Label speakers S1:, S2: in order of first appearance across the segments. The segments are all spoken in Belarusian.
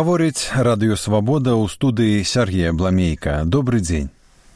S1: Гаворыць Радыё Свабода, ў студыі Сергея Бламейка. Добры дзень.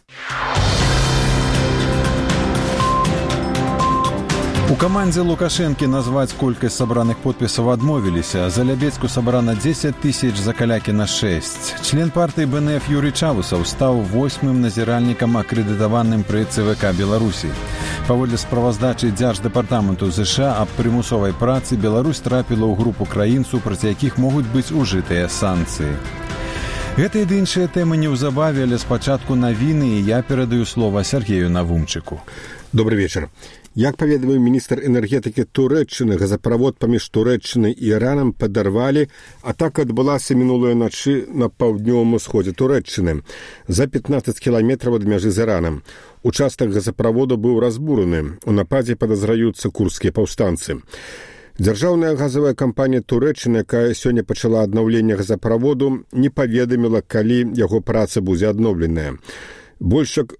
S1: У камандзе Лукашэнкі назваць колькасць сабраных подпісаў адмовіліся. За Лябецку сабрана 10 000, за Калякіна 6. Член партыі БНФ Юрый Чавусаў стаў 8-м назіральнікам акрэдытаваным пры ЦВК Беларусі. Паводле справаздачы Дзярждэпартаменту ЗША аб прымусовай працы, Беларусь трапіла ў групу краін, супраць якіх могуць быць ужытыя санкцыі. Гэта і іншыя тэмы неўзабаве, але спачатку навіны, і я перадаю слова Сергею Навумчыку.
S2: Добрый вечер. Як паведаміў міністр энергетыкі Турэччыны, газаправод паміж Турэччынай і Іранам падарвалі, атака адбылася мінулай начы на паўднёвым усходзе Турэччыны, за 15 кіламетраў ад мяжы з Іранам. Участак газаправоду быў разбураны. У нападзе падазраюцца курдскія паўстанцы. Дзяржаўная газавая кампанія Турэччыны, якая сёння пачала аднаўленне газаправоду, не паведаміла, калі яго праца будзе адноўленая. Больш як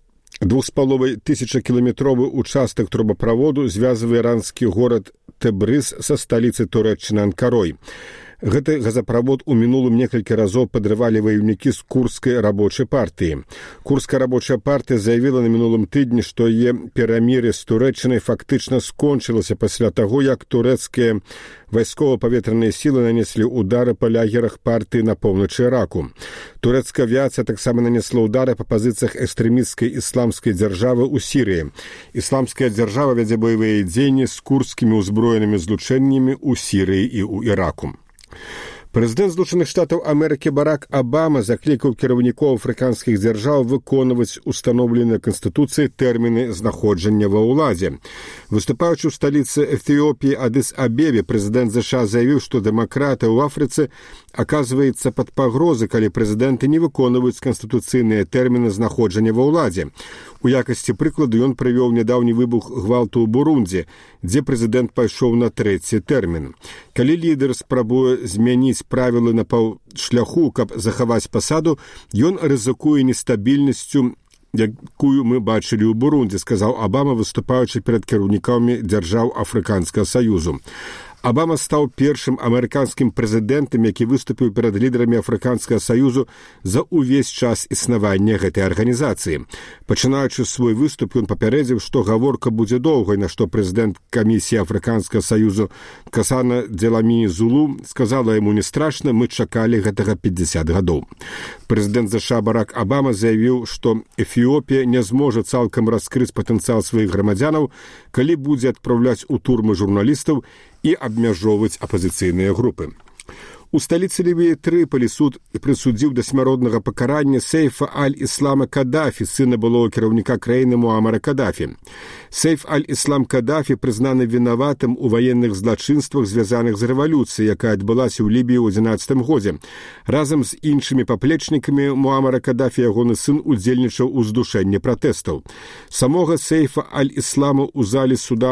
S2: 2500-кіламетровы участак трубаправоду звязвае іранскі горад Тэбрыз са сталіцай Турэччыны Анкарой. Гэты газаправод у мінулым некалькі разоў падрывалі ваёўнікі з курдскай рабочай партыі. Курдская рабочая партыя заявіла на мінулым тыдні, што яе перамір'е з Турэччынай фактычна скончылася пасля таго, як турэцкія вайскова-паветраныя сілы нанеслі ўдары па лагерах партыі на поўначы Іраку. Турэцкая авіяцыя таксама нанесла ўдары па пазіцыях экстрэмісцкай ісламскай дзяржавы ў Сірыі. Ісламская дзяржава вядзе баявыя дзеянні з курдскімі ўзброенымі злучэннямі ў Сірыі і ў Іраку. Прэзідэнт Злучаных Штатаў Амерыкі Барак Абама заклікаў кіраўнікоў афрыканскіх дзяржаў выконваць устаноўленыя Канстытуцыяй тэрміны знаходжання ва ўладзе. Выступаючы ў сталіцы Эфіопіі Адыс-Абебе, прэзідэнт ЗША заявіў, што дэмакратыя ў Афрыцы аказваецца пад пагрозай, калі прэзідэнты не выконваюць канстытуцыйныя тэрміны знаходжання ва ўладзе. У якасці прыкладу ён прывёў нядаўні выбух гвалту ў Бурундзі, дзе прэзідэнт пайшоў на 3-й тэрмін. Калі лідар спрабуе змяніць правілы на паўшляху, каб захаваць пасаду, ён рызыкуе нестабільнасцю, якую мы бачылі ў Бурундзі, сказаў Абама, выступаючы перад кіраўнікамі дзяржаў Афрыканскага Саюзу. Абама стаў першым амерыканскім прэзідэнтам, які выступіў перад лідарамі Афрыканскага Саюзу за ўвесь час існавання гэтай арганізацыі. Пачынаючы свой выступ, ён папярэдзіў, што гаворка будзе доўгай, на што прэзідэнт камісіі Афрыканскага Саюзу Касана Дзеламіні Зулу сказала яму: «Не страшна, мы чакалі гэтага 50 гадоў». Прэзідэнт ЗША Барак Абама заявіў, што Эфіопія не зможа цалкам раскрыць патэнцыял сваіх грамадзянаў, калі будзе адпраўляць у турмы журналістаў і абмяжоўваць апазіцыйныя групы. У сталіцы Лівіі Трыполі суд прысудзіў да смяротнага пакарання Сейфа аль-Іслама Кадафі, сына былога кіраўніка краіны Муамара Кадафі. Сейф аль-Іслам Кадафі прызнаны вінаватым у ваенных злачынствах, звязаных з рэвалюцыяй, якая адбылася ў Лібіі ў 11 годзе. Разам з іншымі паплечнікамі Муамара Кадафі ягоны сын удзельнічаў у здушэнні пратэстаў. Самога Сейфа аль-Іслама ў залі суда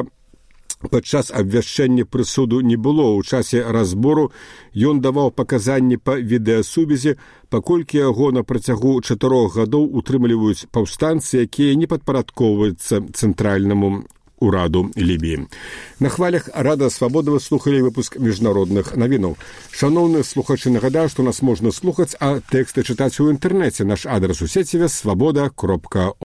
S2: падчас абвяшчэння прысуду не было. У часе разбору ён даваў паказанні па відэасувязі, паколькі яго на працягу 4 гадоў утрымліваюць паўстанцы, якія не падпарадкоўваюцца цэнтральнаму ураду Лібіі. На хвалях Радыё Свабода вы слухалі выпуск міжнародных навінаў. Шаноўныя слухачы, нагадаю, што нас можна слухаць, а тэксты чытаць у інтэрнэце. Наш адрас у сеціве свабода.орг.